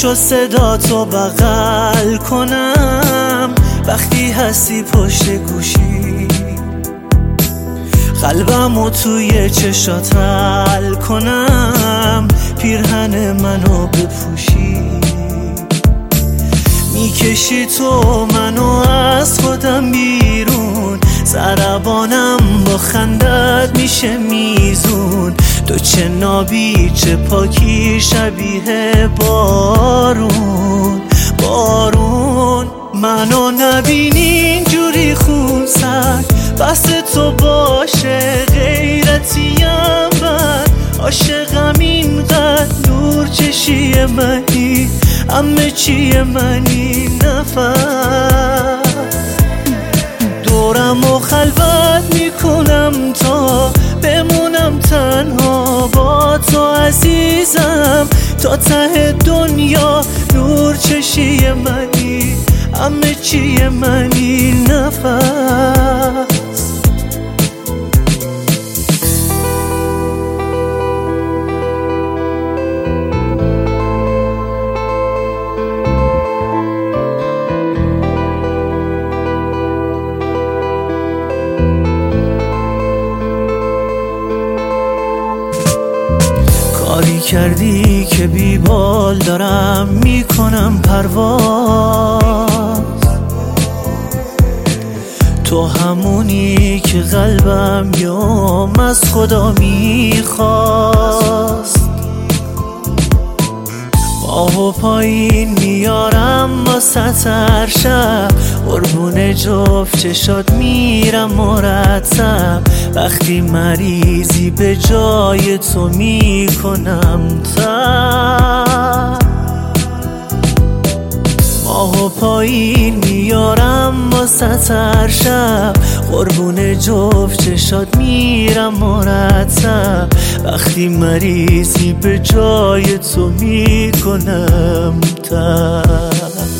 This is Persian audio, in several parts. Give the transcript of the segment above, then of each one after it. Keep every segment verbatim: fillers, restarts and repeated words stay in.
میشو صدا تو بغل کنم وقتی هستی پشت گوشی، قلبمو توی چشات حل کنم پیرهن منو بپوشی. میکشی تو منو از خودم بیرون، ضربانم با خندت میشه میزون. تو چه نابی چه پاکی شبیه بارون بارون. منو نبینی اینجوری خونسرد، بس تو باشه غیرتیم بد. عاشقم اینقدر نور چشی منی، همه چی منی نفس. دورم و خلوت میکنم تا بمونم تنها با تو عزیزم. تا ته دنیا نور چشی منی، همه چی منی نفس. کاری کردی که بی بال دارم میکنم پرواز. تو همونی که قلبم یوم از خدا میخواست. ماهو پایین میارم واسه هر شب، قربون جفت چشات میرم مرتب. وقتی مریضی به جای تو میکنم تب. ماهو پایین میارم واسه هر شب، قربون جفت چشات میرم مرتب. وقتی مریضی به جای تو میکنم تب.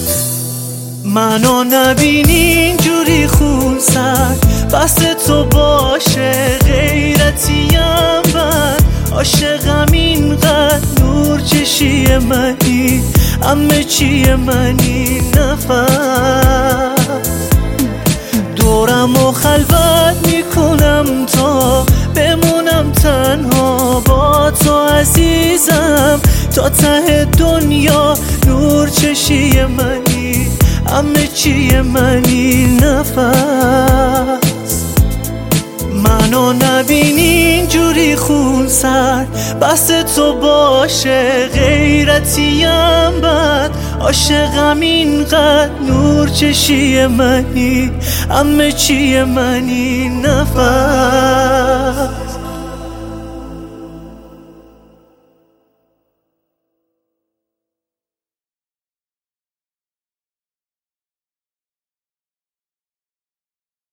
منو نبینی اینجوری خونسرد، بس تو باشه غیرتیم بد. عاشقم اینقدر نور چشی منی، همه چی منی نفس. دورم و خلوت میکنم تا بمونم تنها با تو عزیزم. تا ته دنیا نور چشی منی، همه چی منی نفس. منو نبینی اینجوری خونسرد، بس تو باشه غیرتیم بد. عاشقم اینقدر نور چشی منی، همه چی منی نفس.